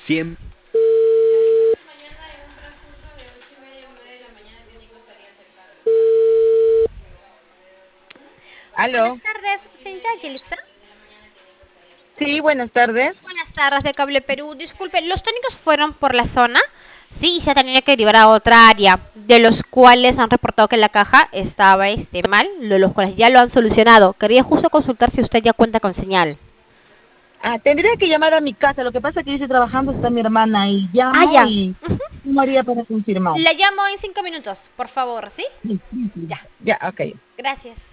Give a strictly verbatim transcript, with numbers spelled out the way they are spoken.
cien. Aló. Buenas tardes, señorita Yelitza. Sí, buenas tardes. Buenas tardes de Cable Perú. Disculpe, los técnicos fueron por la zona. Sí, y se tenía que derivar a otra área, de los cuales han reportado que la caja estaba este, mal, lo- los cuales ya lo han solucionado. Quería justo consultar si usted ya cuenta con señal. Ah, tendría que llamar a mi casa. Lo que pasa es que yo estoy trabajando, está mi hermana y Ah, llamo ya. y María para confirmar. La llamo en cinco minutos, por favor, ¿sí? Sí, sí, sí. Ya. Ya, ok. Gracias.